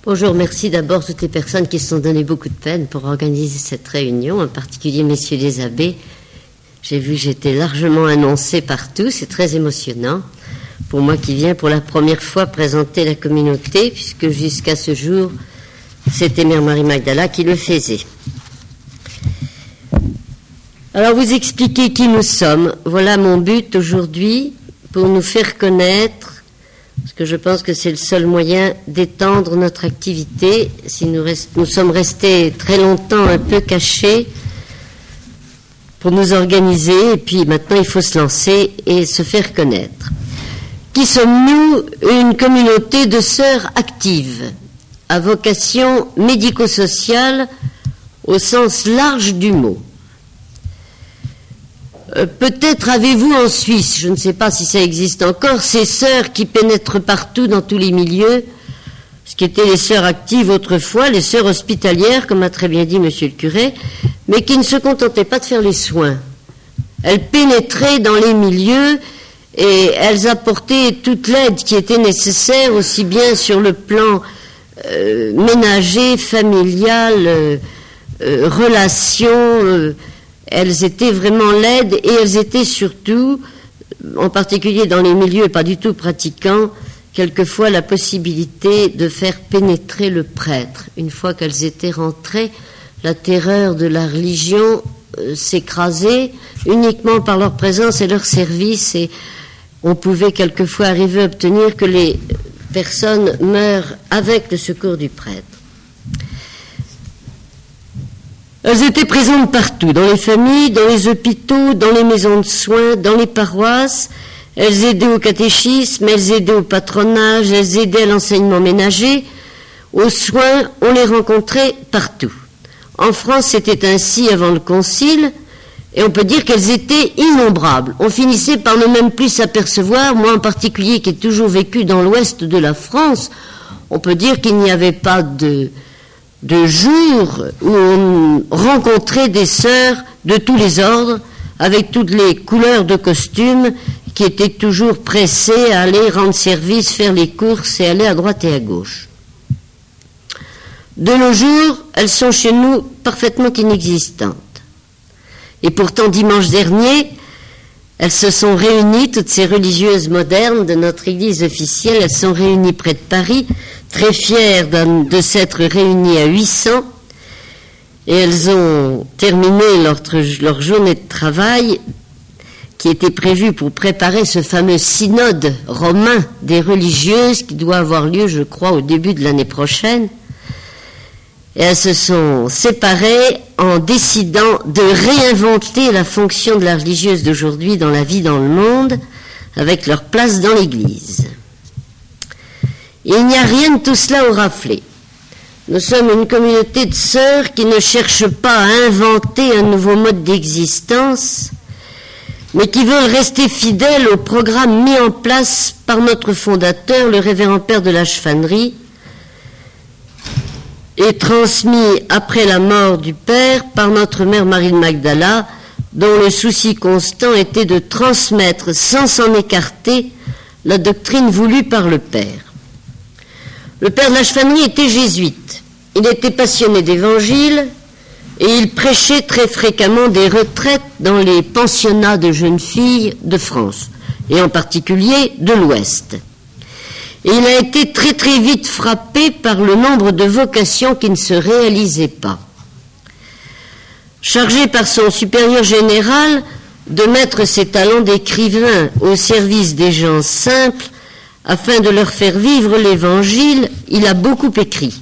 Bonjour, merci d'abord toutes les personnes qui se sont donné beaucoup de peine pour organiser cette réunion, en particulier messieurs les abbés. J'ai vu que j'étais largement annoncée partout, c'est très émotionnant pour moi qui viens pour la première fois présenter la communauté, puisque jusqu'à ce jour, c'était Mère Marie Magdala qui le faisait. Alors vous expliquer qui nous sommes, voilà mon but aujourd'hui, pour nous faire connaître, parce que je pense que c'est le seul moyen d'étendre notre activité. Si nous sommes restés très longtemps un peu cachés pour nous organiser, et puis maintenant il faut se lancer et se faire connaître. Qui sommes-nous? Une communauté de sœurs actives, à vocation médico-sociale au sens large du mot. Peut-être avez-vous en Suisse, je ne sais pas si ça existe encore, ces sœurs qui pénètrent partout dans tous les milieux, ce qui étaient les sœurs actives autrefois, les sœurs hospitalières, comme a très bien dit monsieur le curé, mais qui ne se contentaient pas de faire les soins. Elles pénétraient dans les milieux et elles apportaient toute l'aide qui était nécessaire, aussi bien sur le plan ménager, familial, relations. Elles étaient vraiment laides et elles étaient surtout, en particulier dans les milieux pas du tout pratiquants, quelquefois la possibilité de faire pénétrer le prêtre. Une fois qu'elles étaient rentrées, la terreur de la religion s'écrasait uniquement par leur présence et leur service, et on pouvait quelquefois arriver à obtenir que les personnes meurent avec le secours du prêtre. Elles étaient présentes partout, dans les familles, dans les hôpitaux, dans les maisons de soins, dans les paroisses. Elles aidaient au catéchisme, elles aidaient au patronage, elles aidaient à l'enseignement ménager. Aux soins, on les rencontrait partout. En France, c'était ainsi avant le Concile, et on peut dire qu'elles étaient innombrables. On finissait par ne même plus s'apercevoir, moi en particulier qui ai toujours vécu dans l'ouest de la France, on peut dire qu'il n'y avait pas de jours où on rencontrait des sœurs de tous les ordres, avec toutes les couleurs de costumes, qui étaient toujours pressées à aller rendre service, faire les courses et aller à droite et à gauche. De nos jours, elles sont chez nous parfaitement inexistantes. Et pourtant, dimanche dernier, elles se sont réunies, toutes ces religieuses modernes de notre église officielle, elles sont réunies près de Paris, très fières de s'être réunies à 800, et elles ont terminé leur journée de travail qui était prévue pour préparer ce fameux synode romain des religieuses qui doit avoir lieu, je crois, au début de l'année prochaine. Et elles se sont séparées en décidant de réinventer la fonction de la religieuse d'aujourd'hui dans la vie dans le monde, avec leur place dans l'Église. Il n'y a rien de tout cela au raflé. Nous sommes une communauté de sœurs qui ne cherchent pas à inventer un nouveau mode d'existence, mais qui veulent rester fidèles au programme mis en place par notre fondateur, le révérend père de la chevalerie, et transmis après la mort du Père par notre mère Marie de Magdala, dont le souci constant était de transmettre sans s'en écarter la doctrine voulue par le Père. Le père de la chevalerie était jésuite. Il était passionné d'évangile et il prêchait très fréquemment des retraites dans les pensionnats de jeunes filles de France, et en particulier de l'Ouest. Et il a été très très vite frappé par le nombre de vocations qui ne se réalisaient pas. Chargé par son supérieur général de mettre ses talents d'écrivain au service des gens simples afin de leur faire vivre l'Évangile, il a beaucoup écrit.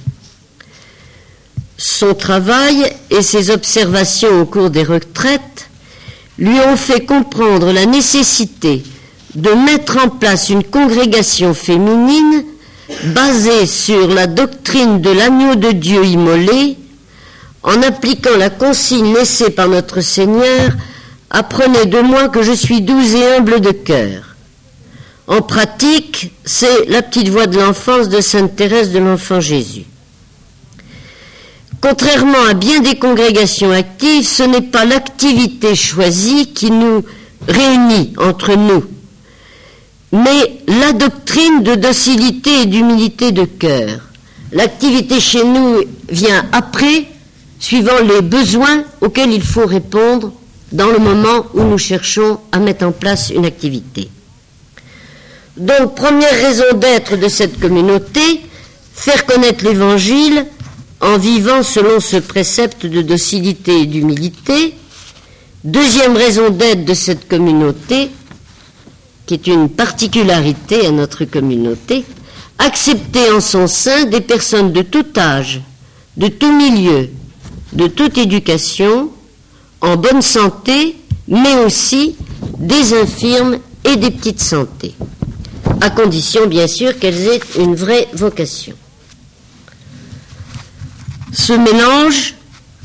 Son travail et ses observations au cours des retraites lui ont fait comprendre la nécessité de mettre en place une congrégation féminine basée sur la doctrine de l'agneau de Dieu immolé, en appliquant la consigne laissée par notre Seigneur « Apprenez de moi que je suis doux et humble de cœur ». En pratique, c'est la petite voix de l'enfance de Sainte Thérèse de l'Enfant Jésus. Contrairement à bien des congrégations actives, ce n'est pas l'activité choisie qui nous réunit entre nous, mais la doctrine de docilité et d'humilité de cœur, L'activité chez nous vient après, suivant les besoins auxquels il faut répondre dans le moment où nous cherchons à mettre en place une activité. Donc, première raison d'être de cette communauté, faire connaître l'Évangile en vivant selon ce précepte de docilité et d'humilité. Deuxième raison d'être de cette communauté, qui est une particularité à notre communauté, accepter en son sein des personnes de tout âge, de tout milieu, de toute éducation, en bonne santé, mais aussi des infirmes et des petites santé, à condition bien sûr qu'elles aient une vraie vocation. Ce mélange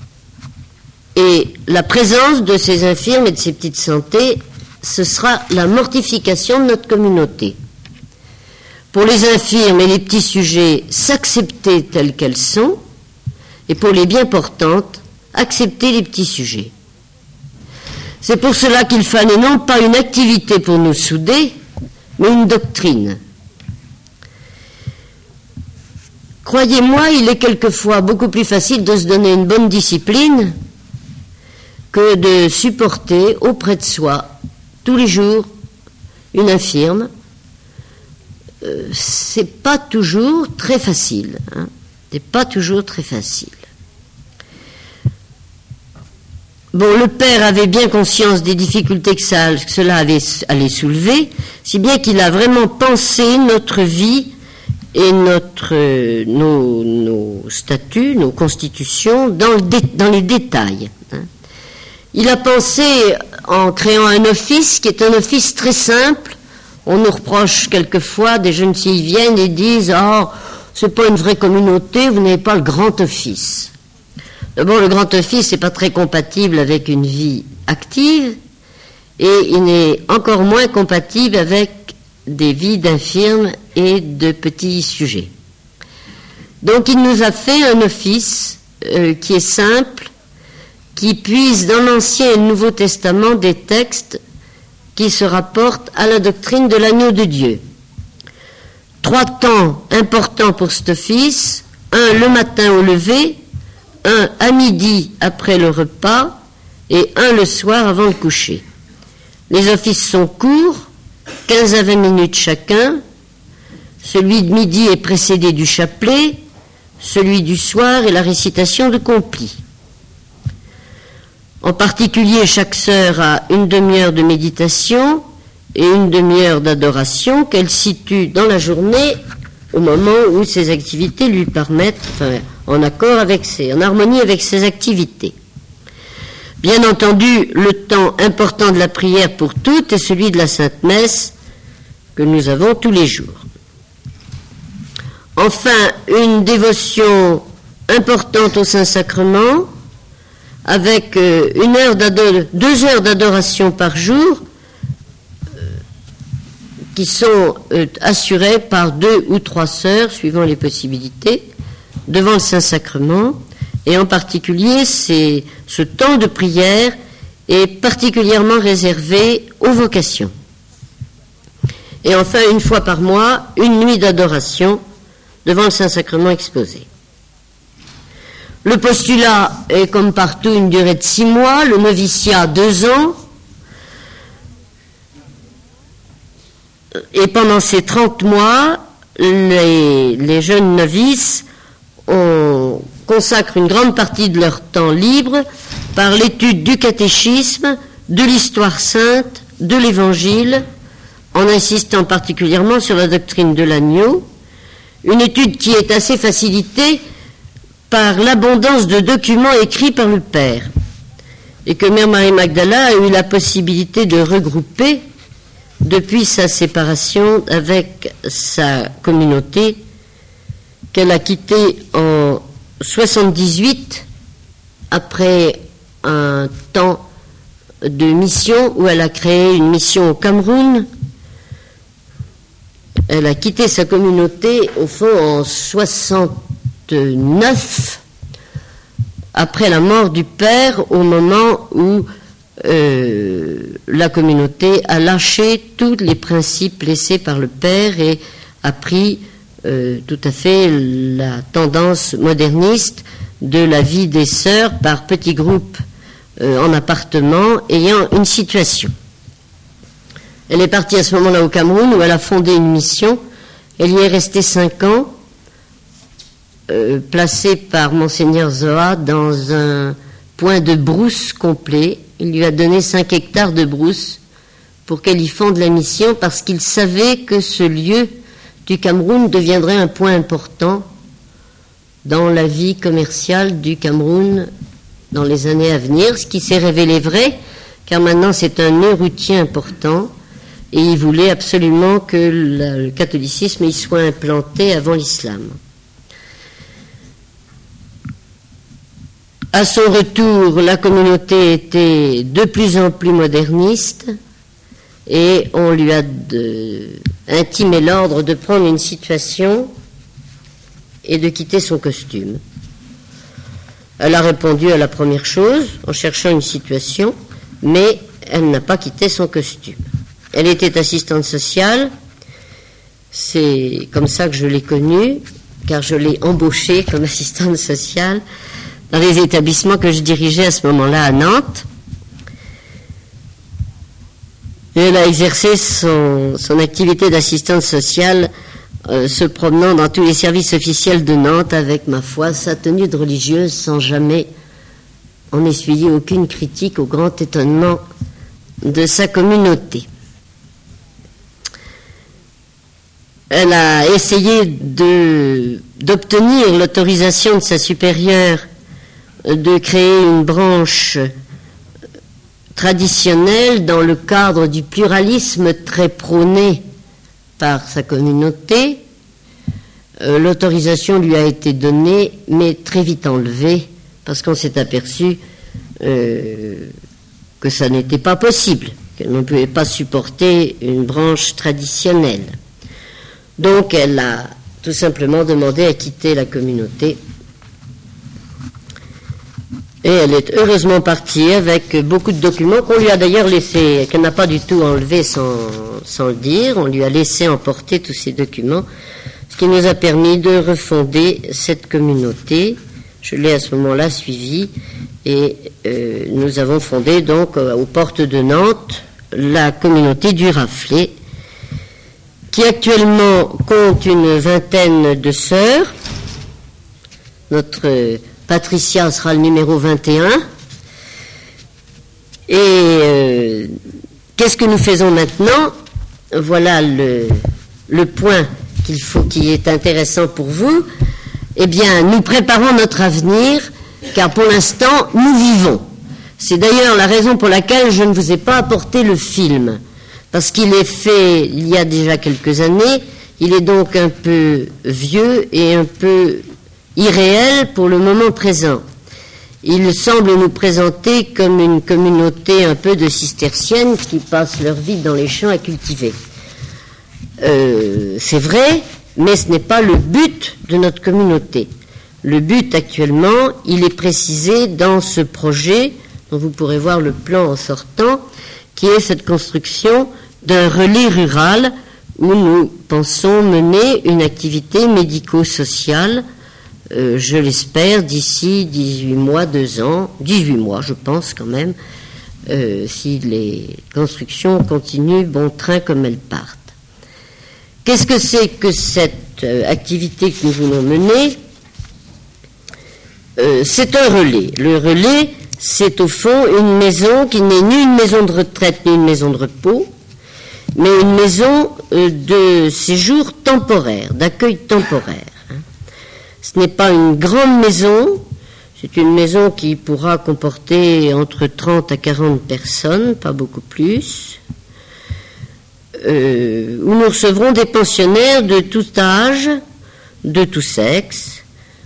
et la présence de ces infirmes et de ces petites santé, ce sera la mortification de notre communauté. Pour les infirmes et les petits sujets, s'accepter telles qu'elles sont, et pour les bien portantes, accepter les petits sujets. C'est pour cela qu'il fallait non pas une activité pour nous souder, mais une doctrine. Croyez-moi, il est quelquefois beaucoup plus facile de se donner une bonne discipline que de supporter auprès de soi, tous les jours, une infirme. C'est pas toujours très facile. C'est pas toujours très facile. Bon, le père avait bien conscience des difficultés que cela allait soulever, si bien qu'il a vraiment pensé notre vie et nos statuts, nos constitutions, dans les détails. Il a pensé en créant un office qui est un office très simple. On nous reproche quelquefois, des jeunes filles viennent et disent « Ah, c'est pas une vraie communauté, vous n'avez pas le grand office ». D'abord, le grand office n'est pas très compatible avec une vie active et il n'est encore moins compatible avec des vies d'infirmes et de petits sujets. Donc, il nous a fait un office qui est simple, qui puise dans l'Ancien et le Nouveau Testament des textes qui se rapportent à la doctrine de l'agneau de Dieu. 3 temps importants pour cet office, un le matin au lever, un à midi après le repas et un le soir avant le coucher. Les offices sont courts, 15 à 20 minutes chacun. Celui de midi est précédé du chapelet, celui du soir est la récitation de complis. En particulier, chaque sœur a une demi-heure de méditation et une demi-heure d'adoration qu'elle situe dans la journée au moment où ses activités lui permettent, en harmonie avec ses activités. Bien entendu, le temps important de la prière pour toutes est celui de la Sainte Messe que nous avons tous les jours. Enfin, une dévotion importante au Saint-Sacrement avec 2 heures d'adoration par jour qui sont assurées par 2 ou 3 sœurs, suivant les possibilités, devant le Saint-Sacrement. Et en particulier, ce temps de prière est particulièrement réservé aux vocations. Et enfin, 1 fois par mois, une nuit d'adoration devant le Saint-Sacrement exposé. Le postulat est comme partout une durée de 6 mois, le noviciat 2 ans. Et pendant ces 30 mois, les jeunes novices consacrent une grande partie de leur temps libre par l'étude du catéchisme, de l'histoire sainte, de l'Évangile, en insistant particulièrement sur la doctrine de l'agneau, une étude qui est assez facilitée par l'abondance de documents écrits par le Père, et que Mère Marie-Magdala a eu la possibilité de regrouper depuis sa séparation avec sa communauté, qu'elle a quittée en 78, après un temps de mission où elle a créé une mission au Cameroun. Elle a quitté sa communauté, au fond, en 69, après la mort du père, au moment où la communauté a lâché tous les principes laissés par le père et a pris tout à fait la tendance moderniste de la vie des sœurs par petits groupes en appartement ayant une situation. Elle est partie à ce moment-là au Cameroun où elle a fondé une mission. Elle y est restée 5 ans, placée par Monseigneur Zoa dans un point de brousse complet. Il lui a donné 5 hectares de brousse pour qu'elle y fonde la mission parce qu'il savait que ce lieu du Cameroun deviendrait un point important dans la vie commerciale du Cameroun dans les années à venir, ce qui s'est révélé vrai, car maintenant c'est un nœud routier important, et il voulait absolument que le catholicisme y soit implanté avant l'islam. À son retour, la communauté était de plus en plus moderniste, et on lui a intimé l'ordre de prendre une situation et de quitter son costume. Elle a répondu à la première chose en cherchant une situation, mais elle n'a pas quitté son costume. Elle était assistante sociale, c'est comme ça que je l'ai connue, car je l'ai embauchée comme assistante sociale dans les établissements que je dirigeais à ce moment-là à Nantes. Et elle a exercé son activité d'assistante sociale se promenant dans tous les services officiels de Nantes avec, ma foi, sa tenue de religieuse sans jamais en essuyer aucune critique au grand étonnement de sa communauté. Elle a essayé d'obtenir l'autorisation de sa supérieure de créer une branche traditionnelle dans le cadre du pluralisme très prôné par sa communauté. L'autorisation lui a été donnée, mais très vite enlevée, parce qu'on s'est aperçu que ça n'était pas possible, qu'elle ne pouvait pas supporter une branche traditionnelle. Donc elle a tout simplement demandé à quitter la communauté. Et elle est heureusement partie avec beaucoup de documents qu'on lui a d'ailleurs laissés, qu'elle n'a pas du tout enlevés sans le dire. On lui a laissé emporter tous ces documents, ce qui nous a permis de refonder cette communauté. Je l'ai à ce moment-là suivie et nous avons fondé donc aux portes de Nantes la communauté du Raflé, qui actuellement compte une 20aine de sœurs. Notre Patricia sera le numéro 21. Et qu'est-ce que nous faisons maintenant? Voilà le point qui est intéressant pour vous. Eh bien, nous préparons notre avenir, car pour l'instant, nous vivons. C'est d'ailleurs la raison pour laquelle je ne vous ai pas apporté le film, parce qu'il est fait il y a déjà quelques années. Il est donc un peu vieux et un peu irréel pour le moment présent. Il semble nous présenter comme une communauté un peu de cisterciennes qui passent leur vie dans les champs à cultiver. C'est vrai, mais ce n'est pas le but de notre communauté. Le but actuellement, il est précisé dans ce projet, dont vous pourrez voir le plan en sortant, qui est cette construction d'un relais rural où nous pensons mener une activité médico-sociale, je l'espère, d'ici 18 mois, 2 ans, 18 mois je pense quand même, si les constructions continuent bon train comme elles partent. Qu'est-ce que c'est que cette activité que nous voulons mener? C'est un relais. Le relais, c'est au fond une maison qui n'est ni une maison de retraite ni une maison de repos, mais une maison de séjour temporaire, d'accueil temporaire. Ce n'est pas une grande maison, c'est une maison qui pourra comporter entre 30 à 40 personnes, pas beaucoup plus, où nous recevrons des pensionnaires de tout âge, de tout sexe,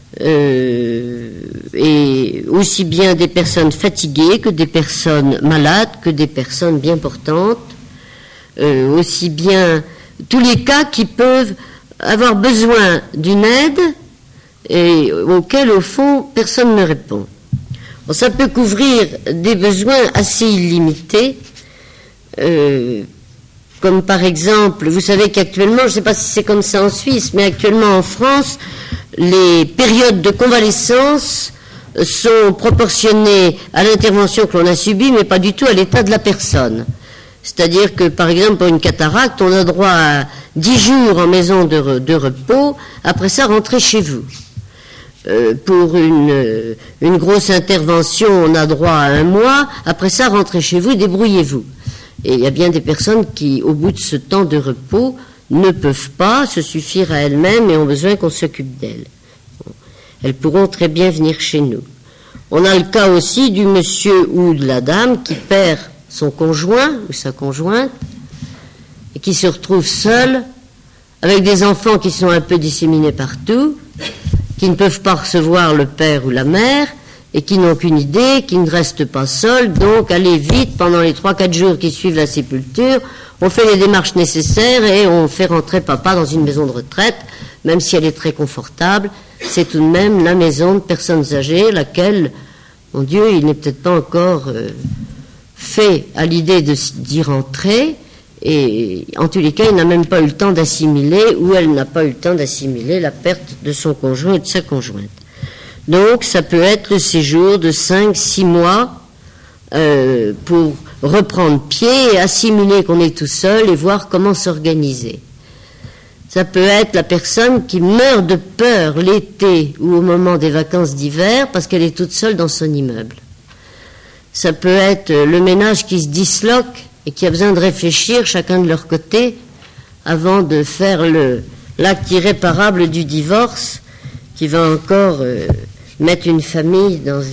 et aussi bien des personnes fatiguées que des personnes malades, que des personnes bien portantes, aussi bien tous les cas qui peuvent avoir besoin d'une aide et auxquels, au fond, personne ne répond. Bon, ça peut couvrir des besoins assez illimités, comme par exemple, vous savez qu'actuellement, je ne sais pas si c'est comme ça en Suisse, mais actuellement en France, les périodes de convalescence sont proportionnées à l'intervention que l'on a subie, mais pas du tout à l'état de la personne. C'est-à-dire que, par exemple, pour une cataracte, on a droit à 10 jours en maison de repos, après ça, rentrer chez vous. Pour une grosse intervention, on a droit à 1 mois, après ça, rentrez chez vous, débrouillez-vous. Et il y a bien des personnes qui, au bout de ce temps de repos, ne peuvent pas se suffire à elles-mêmes et ont besoin qu'on s'occupe d'elles. Elles pourront très bien venir chez nous. On a le cas aussi du monsieur ou de la dame qui perd son conjoint ou sa conjointe et qui se retrouve seul avec des enfants qui sont un peu disséminés partout, qui ne peuvent pas recevoir le père ou la mère et qui n'ont qu'une idée, qui ne restent pas seuls. Donc allez vite, pendant les 3-4 jours qui suivent la sépulture, on fait les démarches nécessaires et on fait rentrer papa dans une maison de retraite, même si elle est très confortable. C'est tout de même la maison de personnes âgées, laquelle, mon Dieu, il n'est peut-être pas encore fait à l'idée d'y rentrer, et en tous les cas, il n'a même pas eu le temps d'assimiler, ou elle n'a pas eu le temps d'assimiler la perte de son conjoint et de sa conjointe. Donc, ça peut être le séjour de 5-6 mois pour reprendre pied et assimiler qu'on est tout seul et voir comment s'organiser. Ça peut être la personne qui meurt de peur l'été ou au moment des vacances d'hiver parce qu'elle est toute seule dans son immeuble. Ça peut être le ménage qui se disloque et qui a besoin de réfléchir chacun de leur côté avant de faire l'acte irréparable du divorce qui va encore mettre une famille dans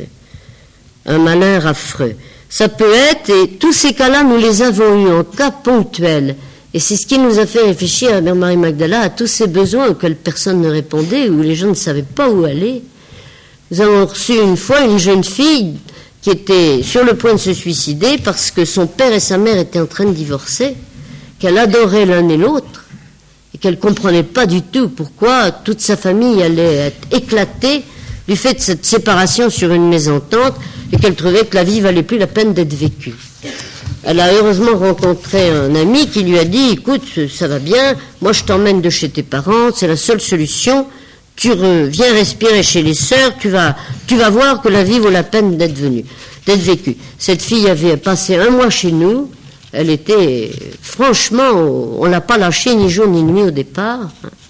un malheur affreux. Ça peut être, et tous ces cas-là, nous les avons eus en cas ponctuel. Et c'est ce qui nous a fait réfléchir à Mère Marie Magdala, à tous ces besoins auxquels personne ne répondait, où les gens ne savaient pas où aller. Nous avons reçu une fois une jeune fille qui était sur le point de se suicider parce que son père et sa mère étaient en train de divorcer, qu'elle adorait l'un et l'autre, et qu'elle ne comprenait pas du tout pourquoi toute sa famille allait être éclatée du fait de cette séparation sur une mésentente, et qu'elle trouvait que la vie valait plus la peine d'être vécue. Elle a heureusement rencontré un ami qui lui a dit « Écoute, ça va bien, moi je t'emmène de chez tes parents, c'est la seule solution, tu viens respirer chez les sœurs, tu vas voir que la vie vaut la peine d'être vécue. » Cette fille avait passé 1 mois chez nous, elle était, franchement, on ne l'a pas lâchée ni jour ni nuit au départ,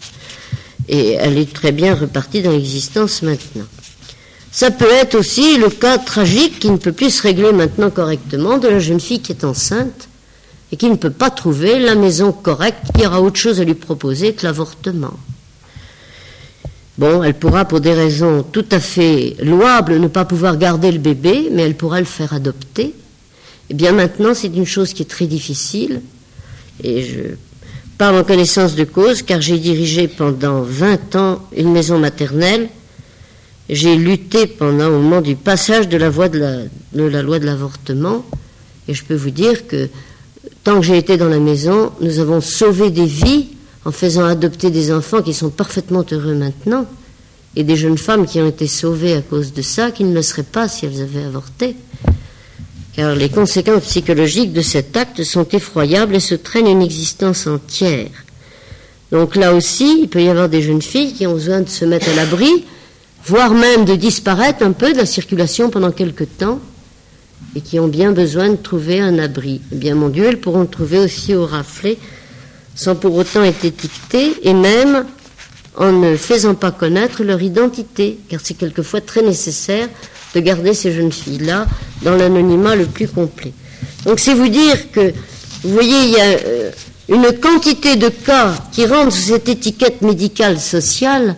et elle est très bien repartie dans l'existence maintenant. Ça peut être aussi le cas tragique qui ne peut plus se régler maintenant correctement de la jeune fille qui est enceinte et qui ne peut pas trouver la maison correcte qui aura autre chose à lui proposer que l'avortement. Bon, elle pourra pour des raisons tout à fait louables ne pas pouvoir garder le bébé, mais elle pourra le faire adopter. Et bien maintenant, c'est une chose qui est très difficile et je parle en connaissance de cause car j'ai dirigé pendant 20 ans une maison maternelle. J'ai lutté pendant au moment du passage de la loi de l'avortement et je peux vous dire que tant que j'ai été dans la maison, nous avons sauvé des vies en faisant adopter des enfants qui sont parfaitement heureux maintenant et des jeunes femmes qui ont été sauvées à cause de ça, qui ne le seraient pas si elles avaient avorté. Car les conséquences psychologiques de cet acte sont effroyables et se traînent une existence entière. Donc là aussi, il peut y avoir des jeunes filles qui ont besoin de se mettre à l'abri, voire même de disparaître un peu de la circulation pendant quelque temps, et qui ont bien besoin de trouver un abri. Eh bien, mon Dieu, elles pourront le trouver aussi au raflet, sans pour autant être étiquetées, et même en ne faisant pas connaître leur identité, car c'est quelquefois très nécessaire de garder ces jeunes filles-là dans l'anonymat le plus complet. Donc, c'est vous dire que, vous voyez, il y a une quantité de cas qui rentrent sous cette étiquette médicale sociale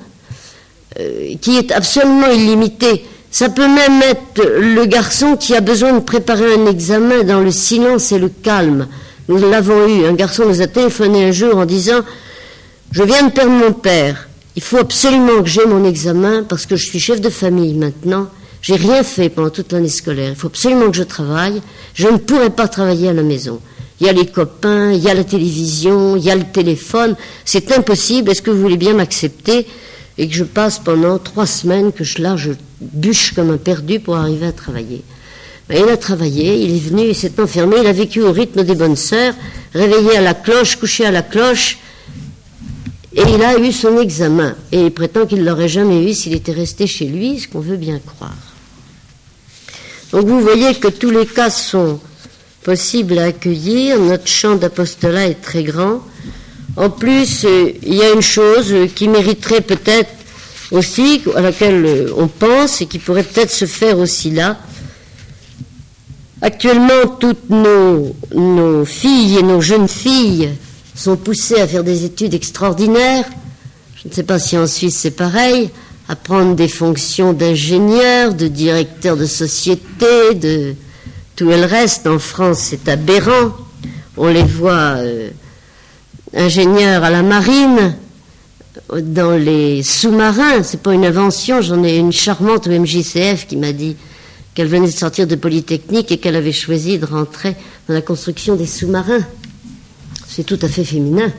qui est absolument illimitée. Ça peut même être le garçon qui a besoin de préparer un examen dans le silence et le calme. Nous l'avons eu. Un garçon nous a téléphoné un jour en disant « Je viens de perdre mon père. Il faut absolument que j'aie mon examen parce que je suis chef de famille maintenant. J'ai rien fait pendant toute l'année scolaire. Il faut absolument que je travaille. Je ne pourrai pas travailler à la maison. Il y a les copains, il y a la télévision, il y a le téléphone. C'est impossible. Est-ce que vous voulez bien m'accepter ? Et que je passe pendant 3 semaines, que je bûche comme un perdu pour arriver à travailler. » Il a travaillé, il est venu, il s'est enfermé, il a vécu au rythme des bonnes sœurs, réveillé à la cloche, couché à la cloche, et il a eu son examen. Et il prétend qu'il ne l'aurait jamais eu s'il était resté chez lui, ce qu'on veut bien croire. Donc vous voyez que tous les cas sont possibles à accueillir, notre champ d'apostolat est très grand. En plus, il y a une chose qui mériterait peut-être aussi, à laquelle on pense, et qui pourrait peut-être se faire aussi là. Actuellement, toutes nos filles et nos jeunes filles sont poussées à faire des études extraordinaires. Je ne sais pas si en Suisse c'est pareil, à prendre des fonctions d'ingénieur, de directeur de société, de tout le reste. En France, c'est aberrant. On les voit ingénieurs à la marine, dans les sous-marins. C'est pas une invention. J'en ai une charmante au MJCF qui m'a dit qu'elle venait de sortir de Polytechnique et qu'elle avait choisi de rentrer dans la construction des sous-marins. C'est tout à fait féminin.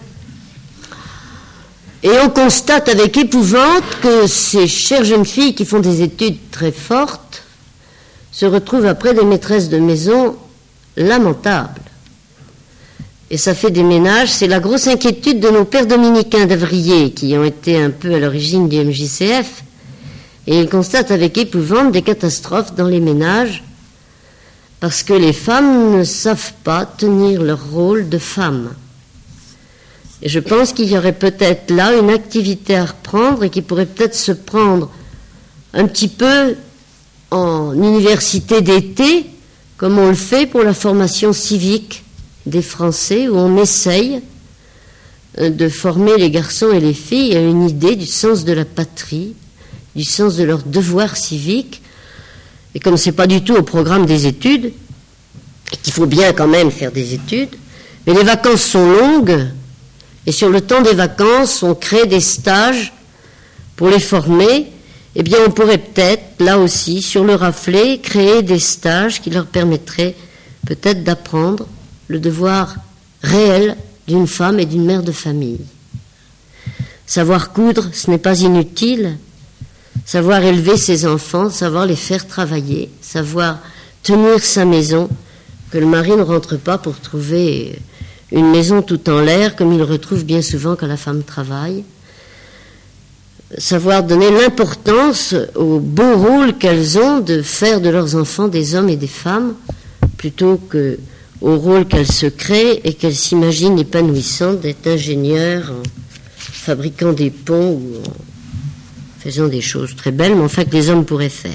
Et on constate avec épouvante que ces chères jeunes filles qui font des études très fortes se retrouvent après des maîtresses de maison lamentables. Et ça fait des ménages. C'est la grosse inquiétude de nos pères dominicains d'Avrier qui ont été un peu à l'origine du MJCF. Et ils constatent avec épouvante des catastrophes dans les ménages parce que les femmes ne savent pas tenir leur rôle de femmes. Et je pense qu'il y aurait peut-être là une activité à reprendre et qui pourrait peut-être se prendre un petit peu en université d'été, comme on le fait pour la formation civique des Français, où on essaye de former les garçons et les filles à une idée du sens de la patrie, du sens de leur devoir civique. Et comme c'est pas du tout au programme des études, et qu'il faut bien quand même faire des études, mais les vacances sont longues, et sur le temps des vacances, on crée des stages pour les former. Eh bien, on pourrait peut-être, là aussi, sur le raflet, créer des stages qui leur permettraient peut-être d'apprendre le devoir réel d'une femme et d'une mère de famille. Savoir coudre, ce n'est pas inutile. Savoir élever ses enfants, savoir les faire travailler, savoir tenir sa maison, que le mari ne rentre pas pour trouver une maison tout en l'air, comme il le retrouve bien souvent quand la femme travaille. Savoir donner l'importance au beau rôle qu'elles ont de faire de leurs enfants des hommes et des femmes, plutôt que au rôle qu'elles se créent et qu'elles s'imaginent épanouissantes d'être ingénieurs en fabriquant des ponts ou en faisant des choses très belles, mais enfin que les hommes pourraient faire.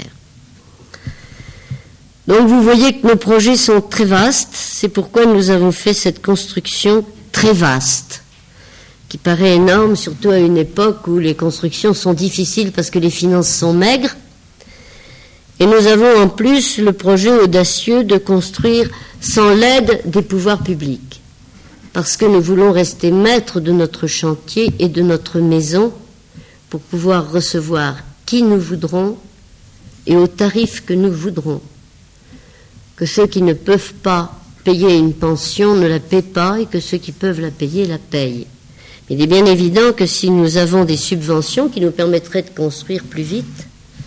Donc vous voyez que nos projets sont très vastes, c'est pourquoi nous avons fait cette construction très vaste, qui paraît énorme, surtout à une époque où les constructions sont difficiles parce que les finances sont maigres. Et nous avons en plus le projet audacieux de construire sans l'aide des pouvoirs publics, parce que nous voulons rester maîtres de notre chantier et de notre maison pour pouvoir recevoir qui nous voudrons et au tarif que nous voudrons. Que ceux qui ne peuvent pas payer une pension ne la paient pas et que ceux qui peuvent la payer la payent. Il est bien évident que si nous avons des subventions qui nous permettraient de construire plus vite,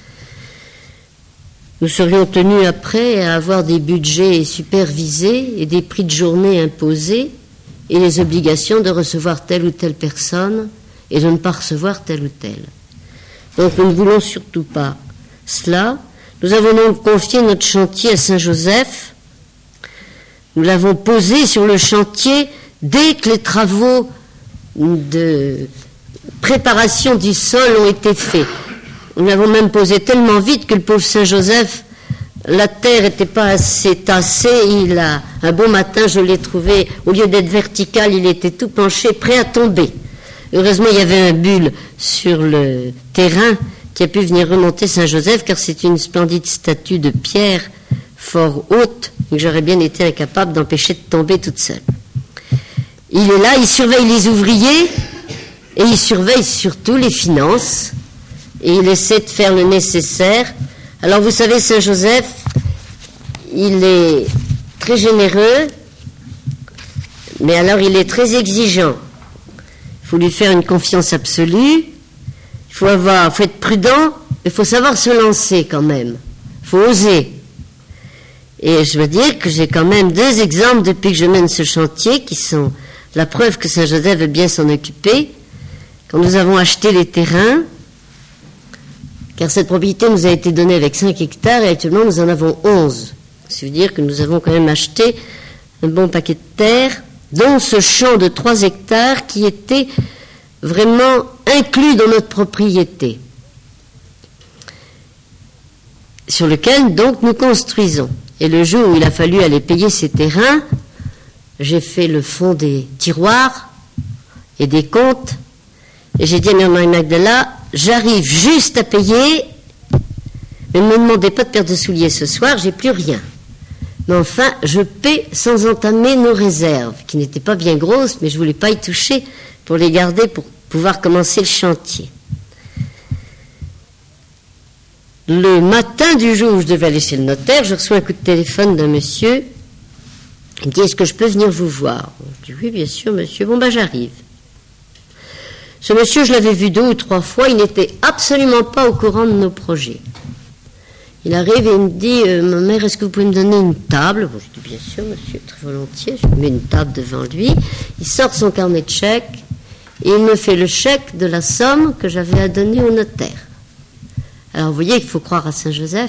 nous serions tenus après à avoir des budgets supervisés et des prix de journée imposés et les obligations de recevoir telle ou telle personne et de ne pas recevoir telle ou telle. Donc nous ne voulons surtout pas cela. Nous avons donc confié notre chantier à Saint-Joseph. Nous l'avons posé sur le chantier dès que les travaux de préparation du sol ont été faits. Nous l'avons même posé tellement vite que le pauvre Saint-Joseph, la terre n'était pas assez tassée. Un beau matin, je l'ai trouvé, au lieu d'être vertical, il était tout penché, prêt à tomber. Heureusement, il y avait un bulle sur le terrain qui a pu venir remonter Saint-Joseph, car c'est une splendide statue de pierre fort haute, que j'aurais bien été incapable d'empêcher de tomber toute seule. Il est là, il surveille les ouvriers, et il surveille surtout les finances, et il essaie de faire le nécessaire. Alors vous savez, Saint-Joseph, il est très généreux, mais alors il est très exigeant. Il faut lui faire une confiance absolue, il faut être prudent, il faut savoir se lancer quand même, il faut oser. Et je veux dire que j'ai quand même 2 exemples depuis que je mène ce chantier qui sont la preuve que Saint-Joseph veut bien s'en occuper. Quand nous avons acheté les terrains, car cette propriété nous a été donnée avec 5 hectares et actuellement nous en avons 11. Ça veut dire que nous avons quand même acheté un bon paquet de terre, dont ce champ de 3 hectares qui était vraiment inclus dans notre propriété, sur lequel donc nous construisons. Et le jour où il a fallu aller payer ces terrains, j'ai fait le fond des tiroirs et des comptes, et j'ai dit à Marie Magdala, j'arrive juste à payer, mais ne me demandez pas de paire de souliers ce soir, j'ai plus rien. Mais enfin, je paie sans entamer nos réserves, qui n'étaient pas bien grosses, mais je ne voulais pas y toucher pour les garder pour pouvoir commencer le chantier. Le matin du jour où je devais aller chez le notaire, je reçois un coup de téléphone d'un monsieur. Il me dit, est-ce que je peux venir vous voir? Je dis, oui, bien sûr, monsieur. Bon, j'arrive. Ce monsieur, je l'avais vu 2 ou 3 fois, il n'était absolument pas au courant de nos projets. Il arrive et il me dit, ma mère, est-ce que vous pouvez me donner une table? Bon, je dis, bien sûr, monsieur, très volontiers. Je mets une table devant lui. Il sort son carnet de chèques et il me fait le chèque de la somme que j'avais à donner au notaire. Alors, vous voyez qu'il faut croire à Saint-Joseph.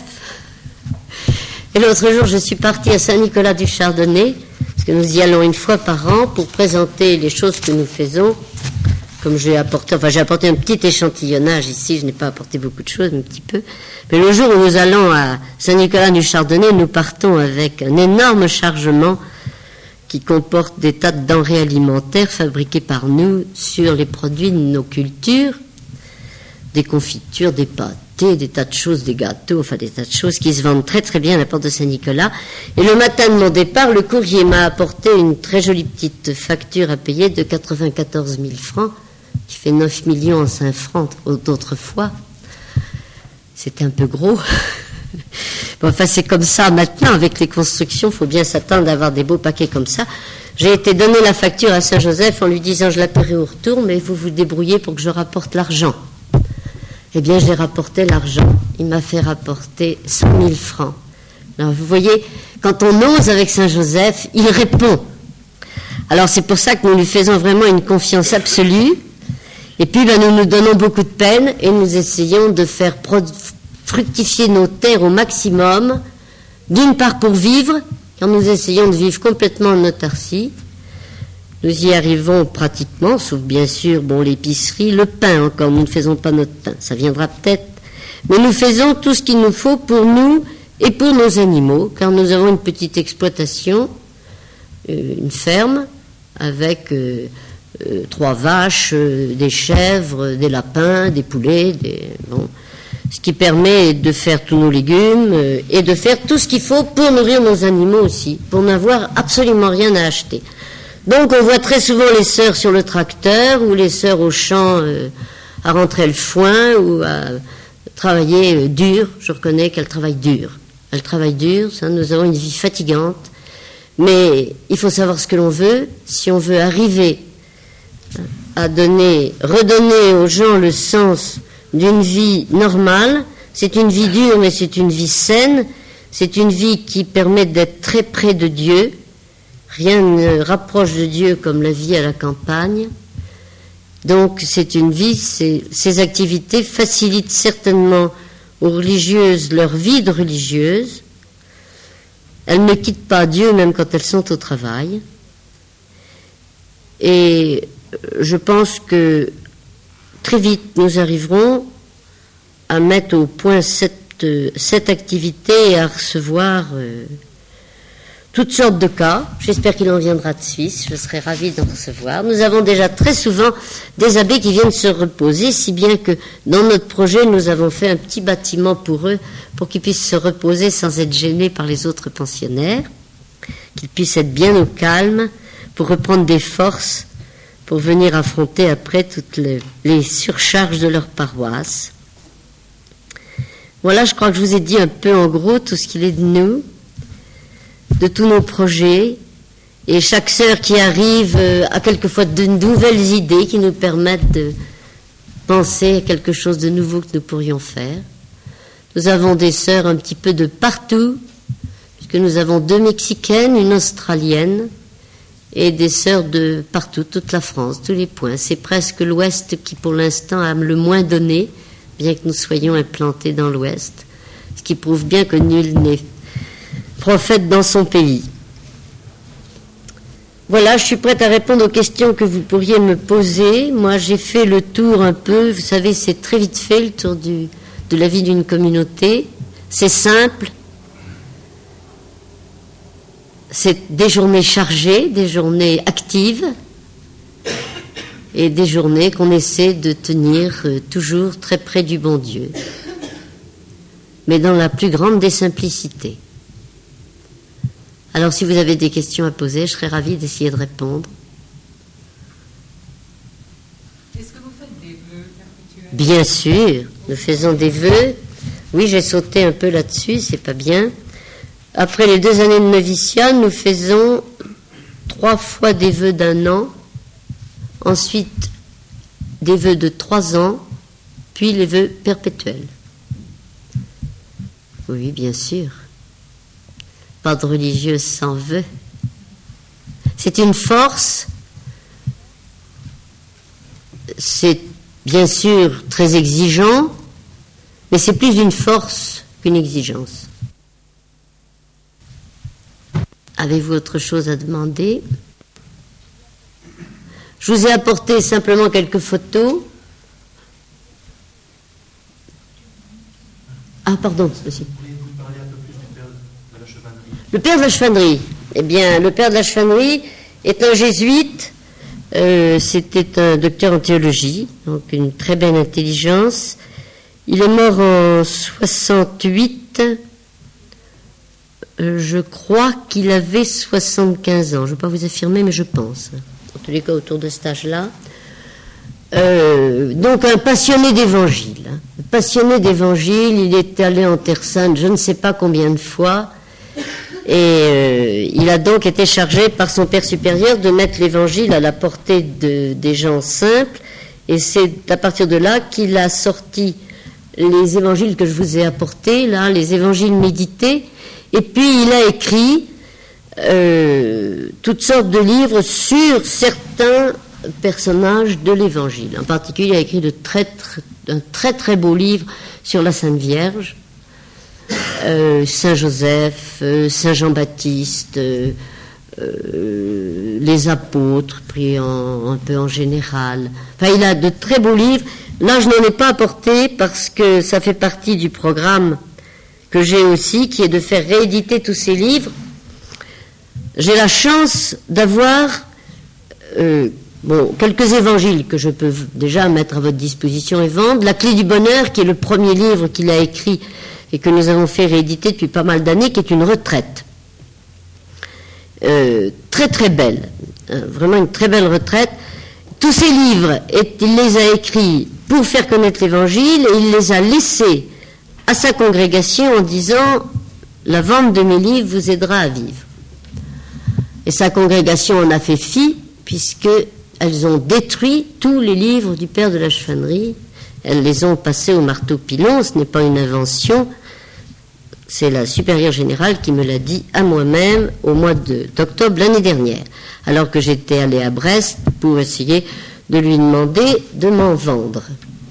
Et l'autre jour, je suis partie à Saint-Nicolas du Chardonnay, parce que nous y allons 1 fois par an pour présenter les choses que nous faisons. Comme j'ai apporté un petit échantillonnage ici, je n'ai pas apporté beaucoup de choses, mais un petit peu. Mais le jour où nous allons à Saint-Nicolas du Chardonnay, nous partons avec un énorme chargement qui comporte des tas de denrées alimentaires fabriquées par nous sur les produits de nos cultures, des confitures, des pâtés, des tas de choses, des gâteaux, enfin des tas de choses qui se vendent très très bien à la porte de Saint-Nicolas. Et le matin de mon départ, le courrier m'a apporté une très jolie petite facture à payer de 94 000 francs, qui fait 9 millions en 5 francs d'autrefois. C'était un peu gros. Bon, enfin, c'est comme ça maintenant, avec les constructions, il faut bien s'attendre à avoir des beaux paquets comme ça. J'ai été donner la facture à Saint-Joseph en lui disant, je la paierai au retour, mais vous vous débrouillez pour que je rapporte l'argent. Eh bien, j'ai rapporté l'argent. Il m'a fait rapporter 100 000 francs. Alors, vous voyez, quand on ose avec Saint-Joseph, il répond. Alors, c'est pour ça que nous lui faisons vraiment une confiance absolue. Et puis, nous nous donnons beaucoup de peine et nous essayons de faire fructifier nos terres au maximum, d'une part pour vivre, car nous essayons de vivre complètement en autarcie. Nous y arrivons pratiquement, sauf bien sûr, l'épicerie, le pain encore, nous ne faisons pas notre pain, ça viendra peut-être. Mais nous faisons tout ce qu'il nous faut pour nous et pour nos animaux, car nous avons une petite exploitation, une ferme, avec 3 vaches, des chèvres, des lapins, des poulets, ce qui permet de faire tous nos légumes et de faire tout ce qu'il faut pour nourrir nos animaux aussi, pour n'avoir absolument rien à acheter. Donc on voit très souvent les sœurs sur le tracteur ou les sœurs au champ à rentrer le foin ou à travailler dur. Je reconnais qu'elles travaillent dur. Elles travaillent dur, ça, nous avons une vie fatigante, mais il faut savoir ce que l'on veut. Si on veut arriver à redonner aux gens le sens d'une vie normale, c'est une vie dure, mais c'est une vie saine, c'est une vie qui permet d'être très près de Dieu. Rien ne rapproche de Dieu comme la vie à la campagne. Donc c'est une vie, ces activités facilitent certainement aux religieuses leur vie de religieuse. Elles ne quittent pas Dieu même quand elles sont au travail. Et je pense que très vite nous arriverons à mettre au point cette activité et à recevoir toutes sortes de cas. J'espère qu'il en viendra de Suisse, je serai ravie d'en recevoir. Nous avons déjà très souvent des abbés qui viennent se reposer, si bien que dans notre projet, nous avons fait un petit bâtiment pour eux, pour qu'ils puissent se reposer sans être gênés par les autres pensionnaires, qu'ils puissent être bien au calme, pour reprendre des forces, pour venir affronter après toutes les surcharges de leur paroisse. Voilà, je crois que je vous ai dit un peu en gros tout ce qu'il est de nous, de tous nos projets, et chaque sœur qui arrive a quelquefois de nouvelles idées qui nous permettent de penser à quelque chose de nouveau que nous pourrions faire. Nous avons des sœurs un petit peu de partout, puisque puisque nous avons 2 Mexicaines, une Australienne, et des sœurs de partout, toute la France, tous les points. C'est presque l'Ouest qui, pour l'instant, a le moins donné, bien que nous soyons implantés dans l'Ouest, ce qui prouve bien que nul n'est prophète dans son pays. Voilà, je suis prête à répondre aux questions que vous pourriez me poser. Moi, j'ai fait le tour un peu, vous savez, c'est très vite fait, le tour de la vie d'une communauté. C'est simple. C'est des journées chargées, des journées actives et des journées qu'on essaie de tenir toujours très près du bon Dieu, mais dans la plus grande des simplicités. Alors si vous avez des questions à poser, je serais ravie d'essayer de répondre. Est-ce que vous faites des vœux perpétuels ? Bien sûr, nous faisons des vœux. Oui, j'ai sauté un peu là-dessus, c'est pas bien. Après les 2 années de noviciat, nous faisons 3 fois des vœux d'1 an, ensuite des vœux de 3 ans, puis les vœux perpétuels. Oui, bien sûr. Pas de religieuse sans vœux. C'est une force. C'est bien sûr très exigeant, mais c'est plus une force qu'une exigence. Avez-vous autre chose à demander? Je vous ai apporté simplement quelques photos. Ah, pardon, monsieur. Pourriez-vous parler un peu plus du père de la chevalerie? Le père de la chevalerie. Eh bien, le père de la chevalerie est un jésuite. C'était un docteur en théologie, donc une très belle intelligence. Il est mort en 68. Je crois qu'il avait 75 ans. Je ne vais pas vous affirmer, mais je pense. En tous les cas, autour de cet âge-là. Donc, un passionné d'évangile. Passionné d'évangile, il est allé en Terre Sainte je ne sais pas combien de fois. Et il a donc été chargé par son père supérieur de mettre l'évangile à la portée des gens simples. Et c'est à partir de là qu'il a sorti les évangiles que je vous ai apportés, là, les évangiles médités. Et puis il a écrit toutes sortes de livres sur certains personnages de l'Évangile. En particulier, il a écrit un très très beau livre sur la Sainte Vierge, Saint Joseph, Saint Jean-Baptiste, les apôtres, pris un peu en général. Enfin, il a de très beaux livres. Là, je n'en ai pas apporté parce que ça fait partie du programme que j'ai aussi, qui est de faire rééditer tous ces livres. J'ai la chance d'avoir quelques évangiles que je peux déjà mettre à votre disposition et vendre. La Clé du Bonheur, qui est le premier livre qu'il a écrit et que nous avons fait rééditer depuis pas mal d'années, qui est une retraite. Très très belle. Vraiment une très belle retraite. Tous ces livres, il les a écrits pour faire connaître l'Évangile et il les a laissés à sa congrégation en disant « La vente de mes livres vous aidera à vivre ». Et sa congrégation en a fait fi, puisqu'elles ont détruit tous les livres du père de la chevalerie. Elles les ont passés au marteau pilon, ce n'est pas une invention, c'est la supérieure générale qui me l'a dit à moi-même au mois d'octobre l'année dernière, alors que j'étais allé à Brest pour essayer de lui demander de m'en vendre.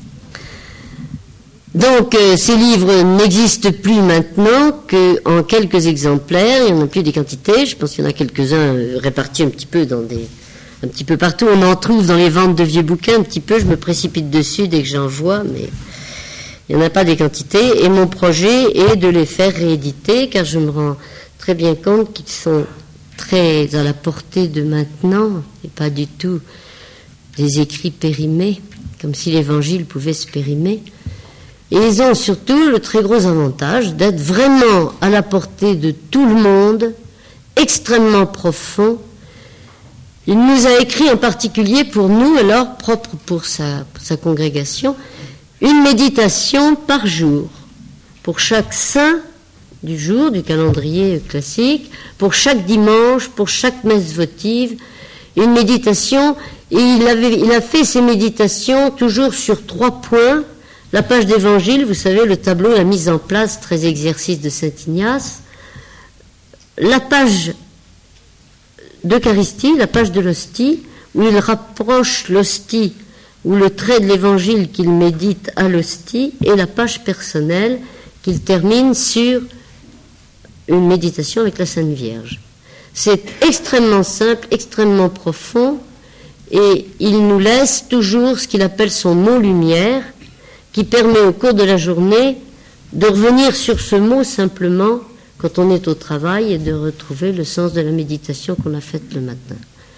Donc, ces livres n'existent plus maintenant qu'en quelques exemplaires. Il n'y en a plus des quantités. Je pense qu'il y en a quelques-uns répartis un petit peu partout. On en trouve dans les ventes de vieux bouquins un petit peu. Je me précipite dessus dès que j'en vois, mais il n'y en a pas des quantités. Et mon projet est de les faire rééditer, car je me rends très bien compte qu'ils sont très à la portée de maintenant, et pas du tout des écrits périmés, comme si l'Évangile pouvait se périmer. Et ils ont surtout le très gros avantage d'être vraiment à la portée de tout le monde, extrêmement profond. Il nous a écrit en particulier pour nous, alors propre pour sa congrégation, une méditation par jour, pour chaque saint du jour, du calendrier classique, pour chaque dimanche, pour chaque messe votive, une méditation. Et il a fait ces méditations toujours sur 3 points. La page d'évangile, vous savez, le tableau, la mise en place, 13 exercices de Saint Ignace, la page d'Eucharistie, la page de l'hostie, où il rapproche l'hostie ou le trait de l'évangile qu'il médite à l'hostie, et la page personnelle qu'il termine sur une méditation avec la Sainte Vierge. C'est extrêmement simple, extrêmement profond, et il nous laisse toujours ce qu'il appelle son mot lumière, qui permet au cours de la journée de revenir sur ce mot simplement quand on est au travail et de retrouver le sens de la méditation qu'on a faite le matin.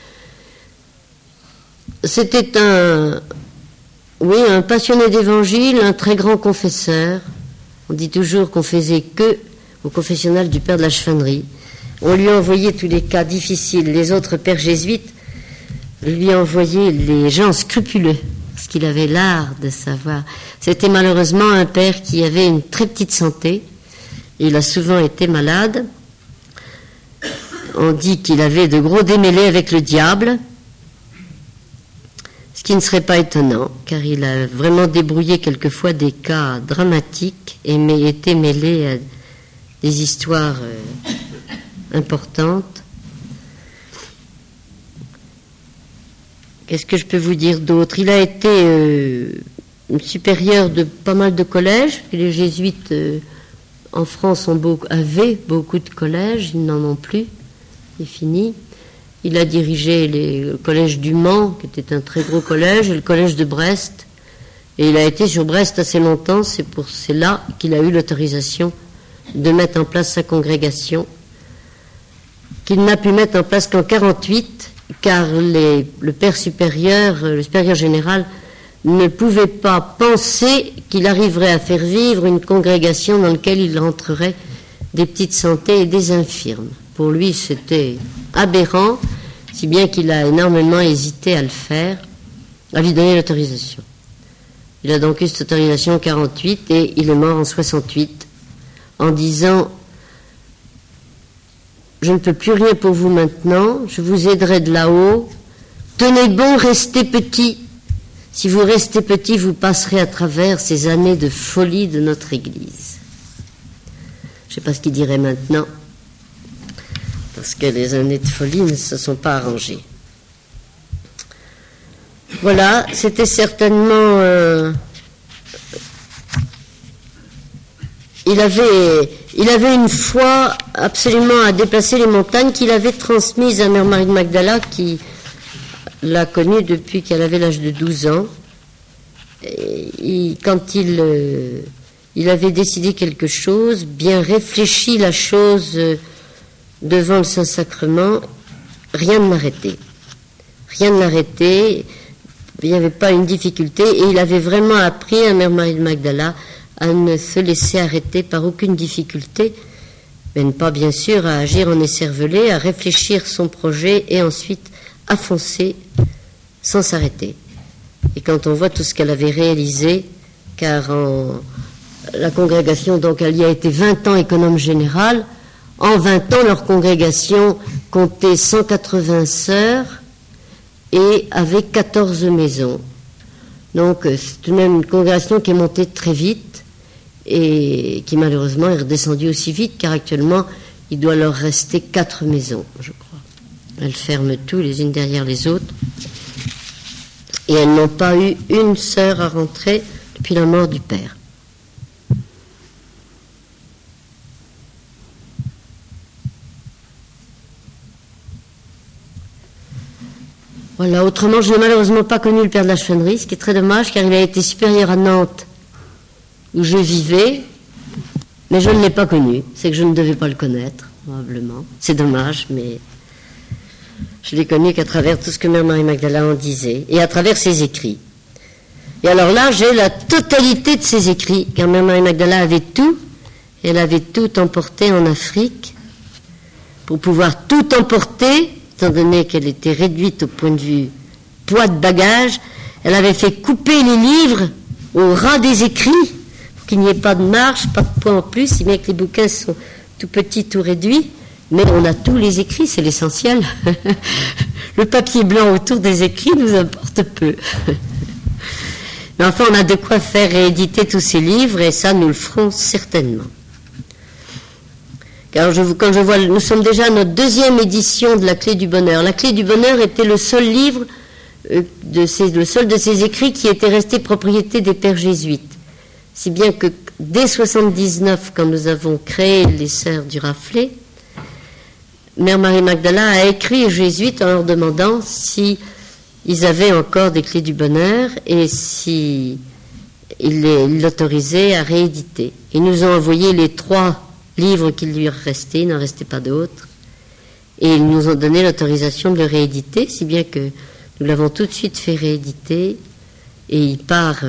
C'était un passionné d'évangile, un très grand confesseur. On dit toujours qu'on faisait que au confessionnal du père de la chevalerie. On lui envoyait tous les cas difficiles. Les autres pères jésuites lui envoyaient les gens scrupuleux, parce qu'il avait l'art de savoir. C'était malheureusement un père qui avait une très petite santé. Il a souvent été malade. On dit qu'il avait de gros démêlés avec le diable, ce qui ne serait pas étonnant, car il a vraiment débrouillé quelquefois des cas dramatiques et été mêlé à des histoires importantes. Qu'est-ce que je peux vous dire d'autre? Il a été supérieur de pas mal de collèges, parce que les jésuites en France avaient beaucoup de collèges, ils n'en ont plus, c'est fini. Il a dirigé le collège du Mans, qui était un très gros collège, et le collège de Brest. Et il a été sur Brest assez longtemps, c'est là qu'il a eu l'autorisation de mettre en place sa congrégation, qu'il n'a pu mettre en place qu'en 1948, car le père supérieur, le supérieur général, ne pouvait pas penser qu'il arriverait à faire vivre une congrégation dans laquelle il rentrerait des petites santés et des infirmes. Pour lui, c'était aberrant, si bien qu'il a énormément hésité à le faire, à lui donner l'autorisation. Il a donc eu cette autorisation en 1948 et il est mort en 1968 en disant « Je ne peux plus rien pour vous maintenant, je vous aiderai de là-haut, tenez bon, restez petit. Si vous restez petit, vous passerez à travers ces années de folie de notre Église. » Je ne sais pas ce qu'il dirait maintenant, parce que les années de folie ne se sont pas arrangées. Voilà, c'était certainement... Il avait une foi absolument à déplacer les montagnes qu'il avait transmise à Mère Marie de Magdala, qui l'a connue depuis qu'elle avait l'âge de 12 ans. Et quand il avait décidé quelque chose, bien réfléchi la chose devant le Saint-Sacrement, rien ne l'arrêtait. Rien ne l'arrêtait, il n'y avait pas une difficulté, et il avait vraiment appris à Mère Marie de Magdala à ne se laisser arrêter par aucune difficulté, mais ne pas bien sûr à agir en écervelé, à réfléchir son projet et ensuite à foncer sans s'arrêter. Et quand on voit tout ce qu'elle avait réalisé, car la congrégation, donc elle y a été 20 ans économe générale, en 20 ans leur congrégation comptait 180 sœurs et avait 14 maisons. Donc c'est tout de même une congrégation qui est montée très vite et qui malheureusement est redescendue aussi vite, car actuellement il doit leur rester 4 maisons, je crois. Elles ferment tout les unes derrière les autres et elles n'ont pas eu une sœur à rentrer depuis la mort du père. Voilà, autrement, je n'ai malheureusement pas connu le père de la chevalerie, ce qui est très dommage, car il a été supérieur à Nantes, où je vivais, mais je ne l'ai pas connu. C'est que je ne devais pas le connaître, probablement. C'est dommage, mais je l'ai connu qu'à travers tout ce que Mère Marie Magdala en disait, et à travers ses écrits. Et alors là, j'ai la totalité de ses écrits, car Mère Marie Magdala avait tout, elle avait tout emporté en Afrique, pour pouvoir tout emporter, étant donné qu'elle était réduite au point de vue poids de bagages, elle avait fait couper les livres au ras des écrits, pour qu'il n'y ait pas de marge, pas de poids en plus, si bien que les bouquins sont tout petits, tout réduits, mais on a tous les écrits, c'est l'essentiel. Le papier blanc autour des écrits nous importe peu. Mais enfin, on a de quoi faire rééditer tous ces livres, et ça, nous le ferons certainement. Car quand je vois, nous sommes déjà à notre deuxième édition de la Clé du Bonheur. La Clé du Bonheur était le seul livre, le seul de ses écrits qui était resté propriété des pères jésuites. Si bien que dès 79, quand nous avons créé les Sœurs du Raflet, Mère Marie-Magdala a écrit aux jésuites en leur demandant si ils avaient encore des Clés du Bonheur et si ils l'autorisaient à rééditer. Ils nous ont envoyé les 3 livres qui lui restaient, il n'en restait pas d'autres, et ils nous ont donné l'autorisation de le rééditer, si bien que nous l'avons tout de suite fait rééditer, et il part,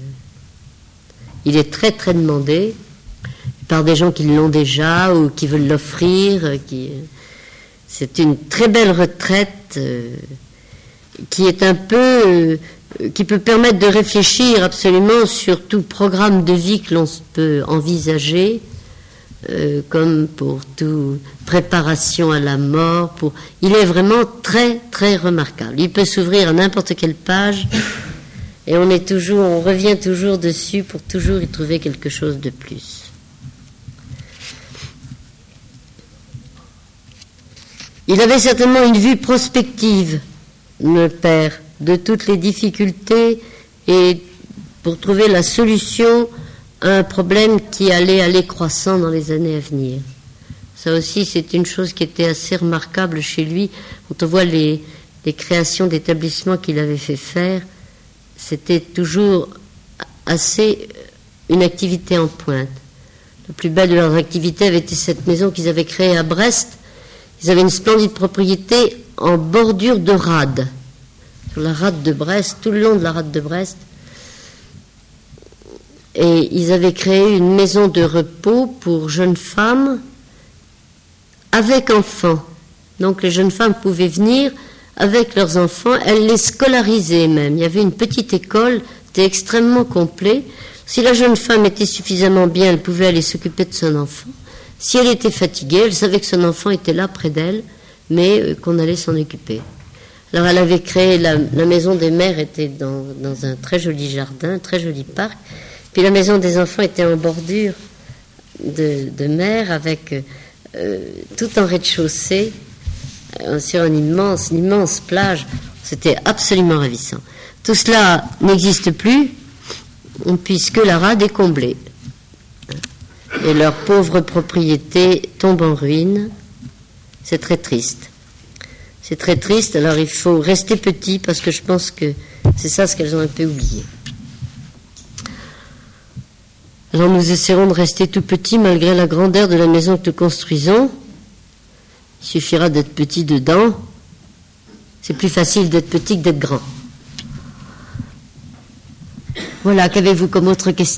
il est très très demandé par des gens qui l'ont déjà ou qui veulent l'offrir. C'est une très belle retraite qui est un peu, qui peut permettre de réfléchir absolument sur tout programme de vie que l'on peut envisager, comme pour toute préparation à la mort. Il est vraiment très très remarquable. Il peut s'ouvrir à n'importe quelle page et on revient toujours dessus pour toujours y trouver quelque chose de plus. Il avait certainement une vue prospective, le père, de toutes les difficultés et pour trouver la solution à un problème qui allait aller croissant dans les années à venir. Ça aussi, c'est une chose qui était assez remarquable chez lui. Quand on voit les créations d'établissements qu'il avait fait faire, c'était toujours assez une activité en pointe. La plus belle de leurs activités avait été cette maison qu'ils avaient créée à Brest. Ils avaient une splendide propriété en bordure de rade, sur la rade de Brest, tout le long de la rade de Brest. Et ils avaient créé une maison de repos pour jeunes femmes avec enfants. Donc les jeunes femmes pouvaient venir avec leurs enfants, elles les scolarisaient même. Il y avait une petite école, c'était extrêmement complet. Si la jeune femme était suffisamment bien, elle pouvait aller s'occuper de son enfant. Si elle était fatiguée, elle savait que son enfant était là près d'elle, mais qu'on allait s'en occuper. Alors elle avait créé, la maison des mères était dans un très joli jardin, un très joli parc, puis la maison des enfants était en bordure de mer avec tout en rez-de-chaussée, sur une immense plage. C'était absolument ravissant. Tout cela n'existe plus, puisque la rade est comblée. Et leur pauvre propriété tombe en ruine. C'est très triste. C'est très triste, alors il faut rester petit, parce que je pense que c'est ça ce qu'elles ont un peu oublié. Alors nous essaierons de rester tout petits malgré la grandeur de la maison que nous construisons. Il suffira d'être petit dedans. C'est plus facile d'être petit que d'être grand. Voilà, qu'avez-vous comme autre question ?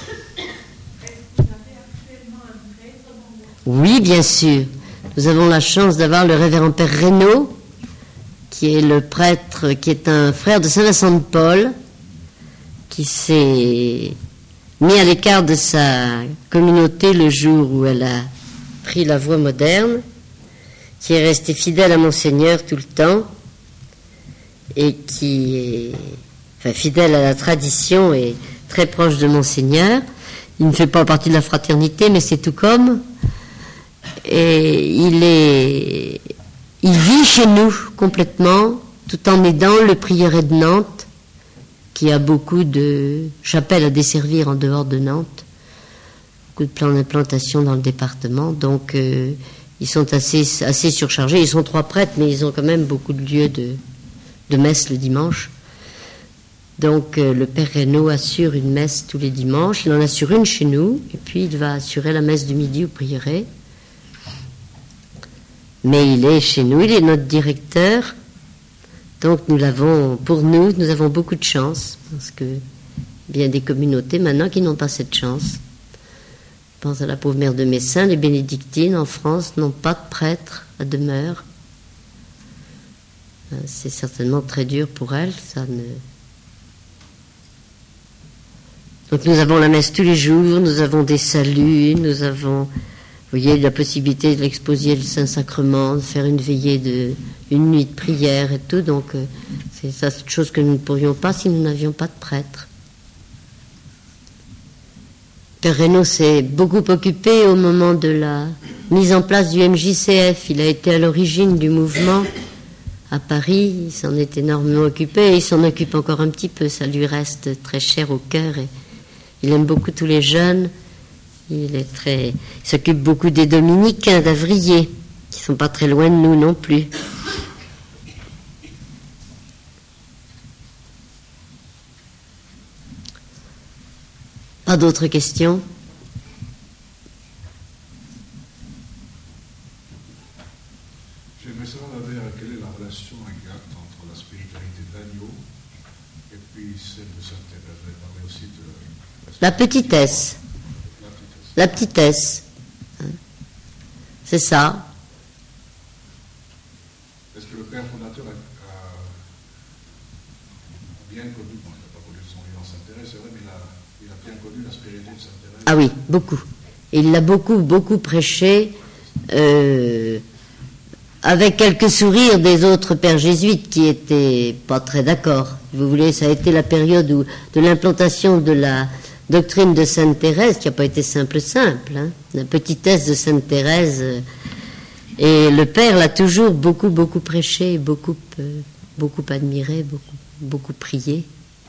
Oui, bien sûr. Nous avons la chance d'avoir le révérend Père Reynaud, qui est le prêtre, qui est un frère de Saint Vincent de Paul, qui s'est mis à l'écart de sa communauté le jour où elle a pris la voie moderne, qui est resté fidèle à Monseigneur tout le temps, et qui est fidèle à la tradition et très proche de Monseigneur. Il ne fait pas partie de la fraternité, mais c'est tout comme. Et il vit chez nous complètement, tout en aidant le prieuré de Nantes, qui a beaucoup de chapelles à desservir en dehors de Nantes, beaucoup de plans d'implantation dans le département. Donc ils sont assez surchargés. Ils sont 3 prêtres, mais ils ont quand même beaucoup de lieux de messe le dimanche. Donc le Père Reynaud assure une messe tous les dimanches. Il en assure une chez nous, et puis il va assurer la messe du midi au prieuré. Mais il est chez nous, il est notre directeur. Donc nous avons beaucoup de chance, parce que il y a des communautés maintenant qui n'ont pas cette chance. Je pense à la pauvre mère de Messin, les bénédictines en France n'ont pas de prêtre à demeure. C'est certainement très dur pour elles. Donc nous avons la messe tous les jours, nous avons des saluts, nous avons... Vous voyez, la possibilité de l'exposer le Saint-Sacrement, de faire une veillée une nuit de prière et tout. Donc, c'est ça, cette chose que nous ne pourrions pas si nous n'avions pas de prêtre. Père Reynaud s'est beaucoup occupé au moment de mise en place du MJCF. Il a été à l'origine du mouvement à Paris. Il s'en est énormément occupé et il s'en occupe encore un petit peu. Ça lui reste très cher au cœur. Et il aime beaucoup tous les jeunes. Il s'occupe beaucoup des dominicains d'Avrier, qui ne sont pas très loin de nous non plus. Pas d'autres questions? J'aimerais savoir quelle est la relation exacte entre la spiritualité de l'agneau et puis celle de Sainte-Thérèse. Vous avez parlé aussi de la petitesse. La petitesse. C'est ça. Est-ce que le père fondateur a bien connu, bon, il n'a pas connu son vivant Sainte-Thérèse, c'est vrai, mais il a bien connu la spiritualité de Sainte-Thérèse? Ah oui, beaucoup. Il l'a beaucoup prêché, avec quelques sourires des autres pères jésuites qui étaient pas très d'accord. Vous voulez, ça a été la période de l'implantation de la doctrine de Sainte Thérèse, qui n'a pas été simple, hein. La petitesse de Sainte Thérèse. Et le père l'a toujours beaucoup prêché, beaucoup admiré, beaucoup prié.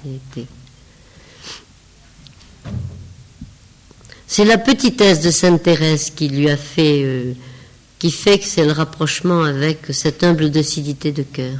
C'est la petitesse de Sainte Thérèse qui lui a fait, qui fait que c'est le rapprochement avec cette humble docilité de cœur.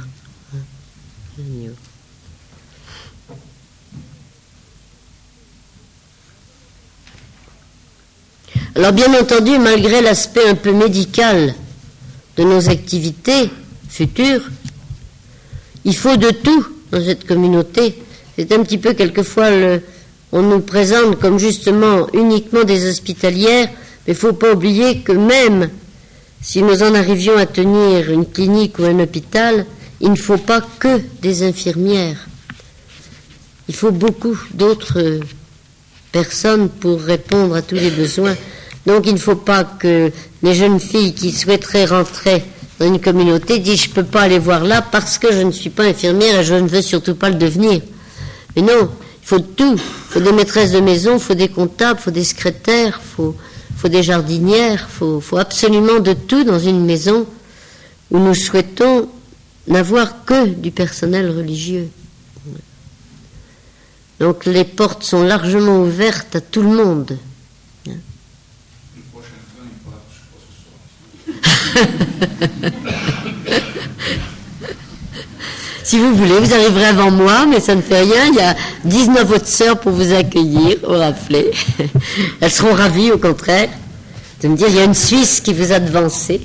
Alors bien entendu, malgré l'aspect un peu médical de nos activités futures, il faut de tout dans cette communauté. C'est un petit peu quelquefois, on nous présente comme justement uniquement des hospitalières, mais il ne faut pas oublier que même si nous en arrivions à tenir une clinique ou un hôpital, il ne faut pas que des infirmières. Il faut beaucoup d'autres personnes pour répondre à tous les besoins. Donc il ne faut pas que les jeunes filles qui souhaiteraient rentrer dans une communauté disent je ne peux pas aller voir là parce que je ne suis pas infirmière et je ne veux surtout pas le devenir. Mais non, il faut tout. Il faut des maîtresses de maison, il faut des comptables, il faut des secrétaires, il faut des jardinières, il faut absolument de tout dans une maison où nous souhaitons n'avoir que du personnel religieux. Donc les portes sont largement ouvertes à tout le monde. Si vous voulez, vous arriverez avant moi, mais ça ne fait rien. Il y a 19 autres sœurs pour vous accueillir au Raflet. Elles seront ravies, au contraire, de me dire il y a une Suisse qui vous a devancé.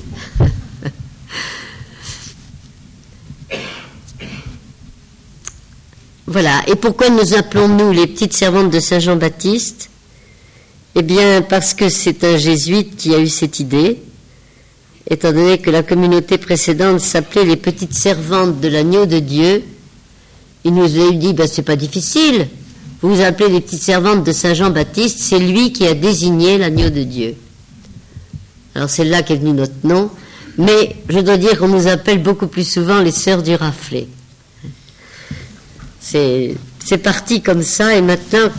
Voilà. Et pourquoi nous appelons-nous les petites servantes de Saint Jean-Baptiste? Eh bien, parce que c'est un jésuite qui a eu cette idée. Étant donné que la communauté précédente s'appelait les petites servantes de l'agneau de Dieu, il nous a dit, c'est pas difficile, vous vous appelez les petites servantes de Saint Jean-Baptiste, c'est lui qui a désigné l'agneau de Dieu. Alors c'est là qu'est venu notre nom, mais je dois dire qu'on nous appelle beaucoup plus souvent les sœurs du Raflet. C'est parti comme ça, et maintenant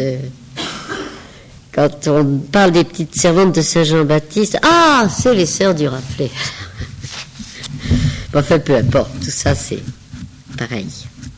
quand on parle des petites servantes de Saint Jean-Baptiste, c'est les sœurs du Raflet. Enfin, peu importe, tout ça c'est pareil.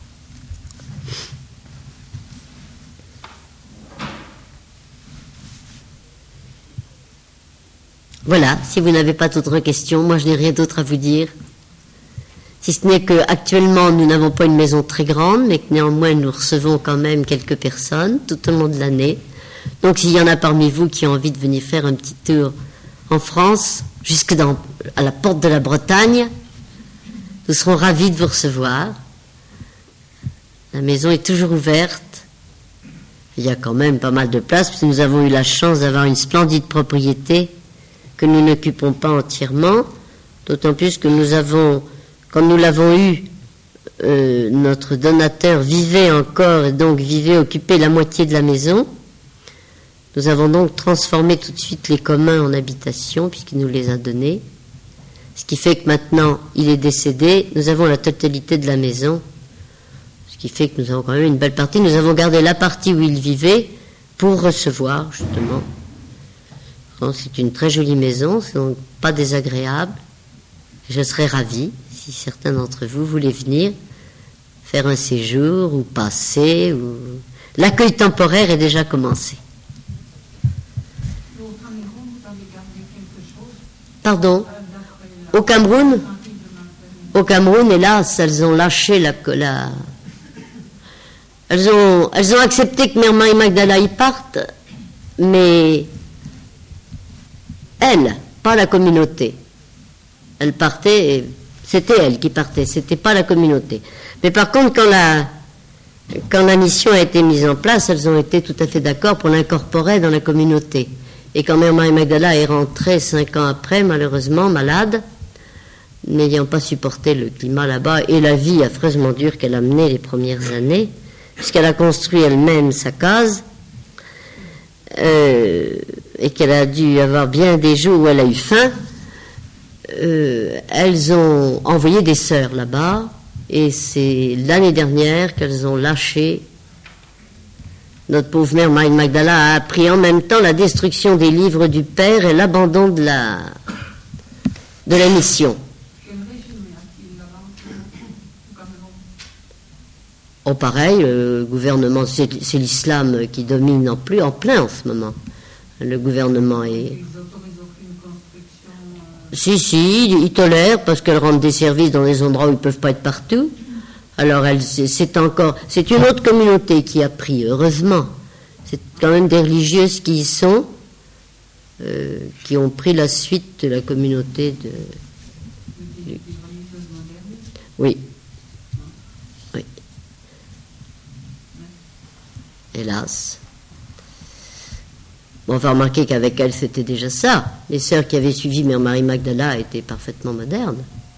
Voilà, si vous n'avez pas d'autres questions, moi je n'ai rien d'autre à vous dire. Si ce n'est qu'actuellement nous n'avons pas une maison très grande, mais que néanmoins nous recevons quand même quelques personnes tout au long de l'année. Donc s'il y en a parmi vous qui ont envie de venir faire un petit tour en France, jusque à la porte de la Bretagne, nous serons ravis de vous recevoir. La maison est toujours ouverte. Il y a quand même pas mal de place, parce que nous avons eu la chance d'avoir une splendide propriété que nous n'occupons pas entièrement, d'autant plus que nous avons, quand nous l'avons eu, notre donateur vivait encore, et donc occupait la moitié de la maison. Nous avons donc transformé tout de suite les communs en habitation, puisqu'il nous les a donnés. Ce qui fait que maintenant, il est décédé, nous avons la totalité de la maison. Ce qui fait que nous avons quand même une belle partie. Nous avons gardé la partie où il vivait pour recevoir, justement, pense que c'est une très jolie maison, c'est donc pas désagréable. Je serais ravie si certains d'entre vous voulaient venir faire un séjour ou passer. Ou... L'accueil temporaire est déjà commencé. Au Cameroun, vous avez gardé quelque chose Pardon? d'après Au Cameroun? Henri de Maintenon. Au Cameroun, hélas, elles ont lâché Elles ont accepté que Mère Marie Magdala y parte, mais elle, pas la communauté. Elle partait, et c'était elle qui partait, c'était pas la communauté. Mais par contre, quand la mission a été mise en place, elles ont été tout à fait d'accord pour l'incorporer dans la communauté. Et quand Mère Marie Magdala est rentrée 5 ans après, malheureusement, malade, n'ayant pas supporté le climat là-bas et la vie affreusement dure qu'elle a menée les premières années, puisqu'elle a construit elle-même sa case, et qu'elle a dû avoir bien des jours où elle a eu faim, elles ont envoyé des sœurs là-bas, et c'est l'année dernière qu'elles ont lâché. Notre pauvre mère Marie Magdala a appris en même temps la destruction des livres du Père et l'abandon de la mission. Quel régime y a-t-il là-bas au Cameroun? Oh, pareil, le gouvernement, c'est l'islam qui domine en plein en ce moment. Le gouvernement est... Ils n'autorisent aucune construction Si, ils tolèrent parce qu'elles rendent des services dans des endroits où ils ne peuvent pas être partout. Alors, c'est une autre communauté qui a pris, heureusement. C'est quand même des religieuses qui y sont, qui ont pris la suite de la communauté de... des religieuses modernistes. Oui. Oui. Hélas. Bon, on va remarquer qu'avec elle, c'était déjà ça. Les sœurs qui avaient suivi Mère Marie Magdala étaient parfaitement modernes.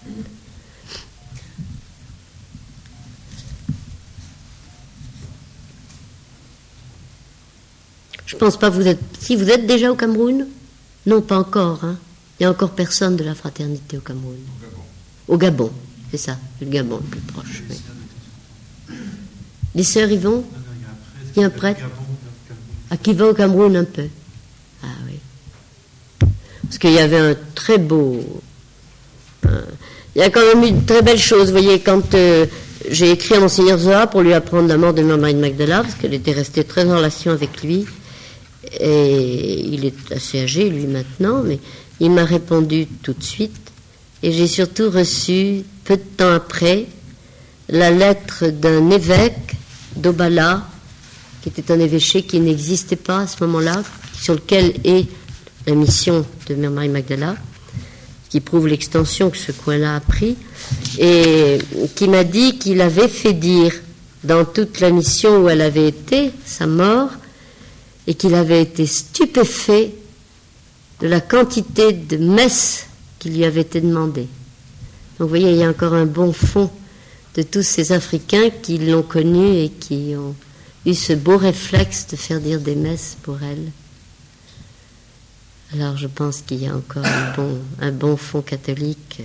Je pense pas, si vous êtes déjà au Cameroun? Non, pas encore, hein. Il n'y a encore personne de la fraternité au Cameroun. Au Gabon, c'est ça, le Gabon le plus proche. Oui. Les sœurs y vont? Il y a un prêtre qui va au Cameroun un peu. Ah oui. Parce qu'il y avait un très beau... il y a quand même eu de très belles choses. Vous voyez, quand j'ai écrit à Monseigneur Zoa pour lui apprendre la mort de Mère Marie de Magdala, parce qu'elle était restée très en relation avec lui, et il est assez âgé, lui, maintenant, mais il m'a répondu tout de suite, et j'ai surtout reçu, peu de temps après, la lettre d'un évêque d'Obala, qui était un évêché qui n'existait pas à ce moment-là, sur lequel est la mission de Mère Marie Magdala, qui prouve l'extension que ce coin-là a pris, et qui m'a dit qu'il avait fait dire dans toute la mission où elle avait été, sa mort, et qu'il avait été stupéfait de la quantité de messes qui lui avaient été demandées. Donc vous voyez, il y a encore un bon fond de tous ces Africains qui l'ont connue et qui ont eu ce beau réflexe de faire dire des messes pour elle. Alors je pense qu'il y a encore un bon fond catholique.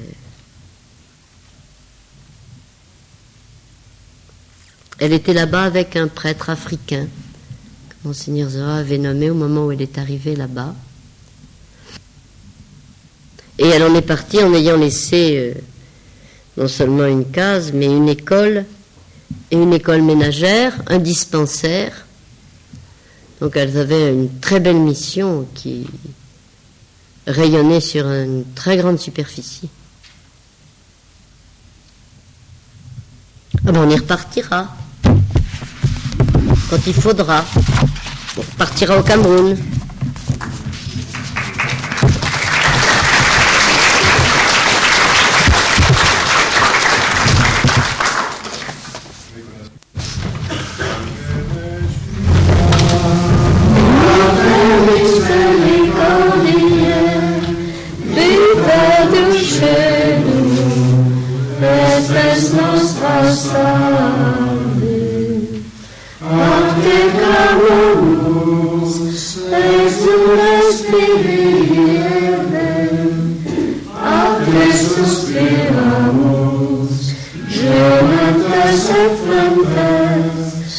Elle était là-bas avec un prêtre africain que Monseigneur Zoa avait nommé au moment où elle est arrivée là-bas. Et elle en est partie en ayant laissé non seulement une case, mais une école, et une école ménagère, un dispensaire. Donc elles avaient une très belle mission qui rayonnait sur une très grande superficie. Ah ben on y repartira. Quand il faudra. On repartira au Cameroun.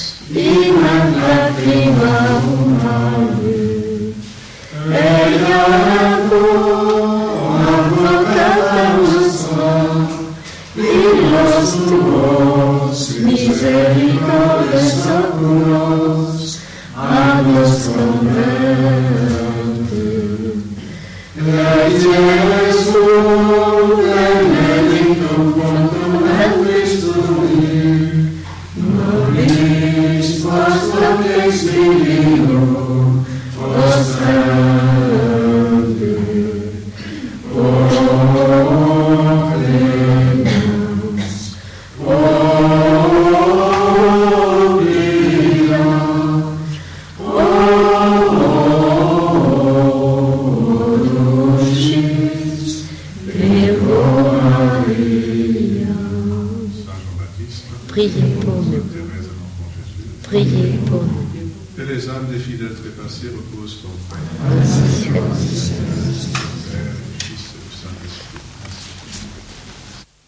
Ella Priez pour nous. Priez pour nous. Que les âmes des fidèles trépassés reposent en paix. Ainsi soit.